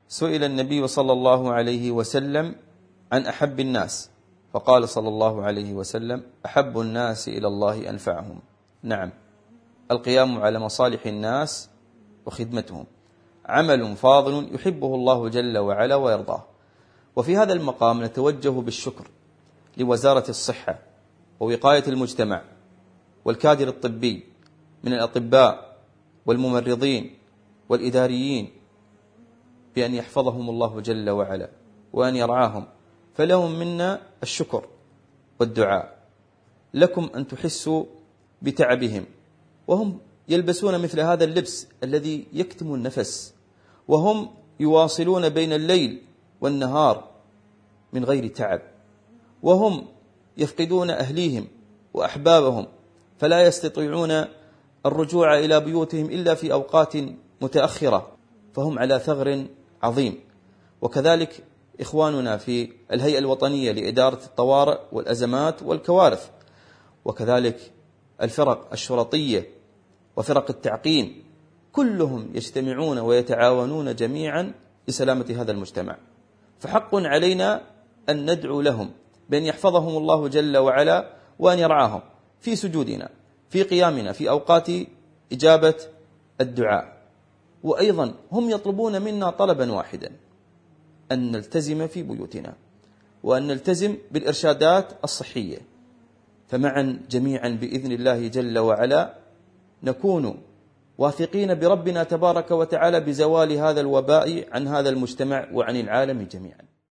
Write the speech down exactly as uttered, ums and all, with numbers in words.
سئل النبي صلى الله عليه وسلم عن أحب الناس، فقال صلى الله عليه وسلم: أحب الناس إلى الله أنفعهم. نعم، القيام على مصالح الناس وخدمتهم عمل فاضل يحبه الله جل وعلا ويرضاه. وفي هذا المقام نتوجه بالشكر لوزارة الصحة ووقاية المجتمع والكادر الطبي من الأطباء والممرضين والإداريين بأن يحفظهم الله جل وعلا وأن يرعاهم، فلهم منا الشكر والدعاء. لكم أن تحسوا بتعبهم وهم يلبسون مثل هذا اللبس الذي يكتم النفس، وهم يواصلون بين الليل والنهار من غير تعب، وهم يفقدون أهليهم وأحبابهم فلا يستطيعون الرجوع إلى بيوتهم إلا في أوقات متأخرة، فهم على ثغر عظيم. وكذلك إخواننا في الهيئة الوطنية لإدارة الطوارئ والأزمات والكوارث، وكذلك الفرق الشرطية وفرق التعقيم، كلهم يجتمعون ويتعاونون جميعا لسلامة هذا المجتمع. فحق علينا أن ندعو لهم بأن يحفظهم الله جل وعلا وأن يرعاهم في سجودنا، في قيامنا، في أوقات إجابة الدعاء. وأيضا هم يطلبون منا طلبا واحدا: أن نلتزم في بيوتنا وأن نلتزم بالإرشادات الصحية، فمعا جميعا بإذن الله جل وعلا نكون واثقين بربنا تبارك وتعالى بزوال هذا الوباء عن هذا المجتمع وعن العالم جميعا.